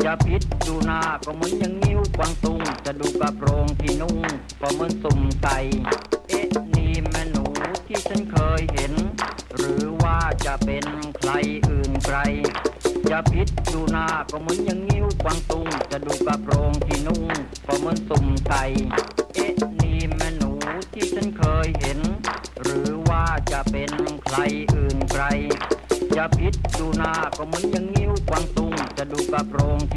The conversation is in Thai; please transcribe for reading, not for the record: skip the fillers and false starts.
จะพิษดูหน้าก็เหมือนอย่างนิ้วกวางตุงจะดูกระโปรงที่นุ่งก็เหมือนสุ่มไก่เอ๊ะนี่แม่หนูที่ฉันเคยเห็นหรือว่าจะเป็นใครอื่นไกลจะพิษดูหน้าก็เหมือนอย่างนิ้วกวางตุงจะดูกระโปรงที่นุ่งก็เหมือนสุ่มไก่เอ๊ะนี่แม่หนูที่ฉันเคยเห็นหรือว่าจะเป็นใครอื่นไกลจะพิษดูหน้าก็เหมือนอย่างนิ้วกวางตุงจะดูกระโปรง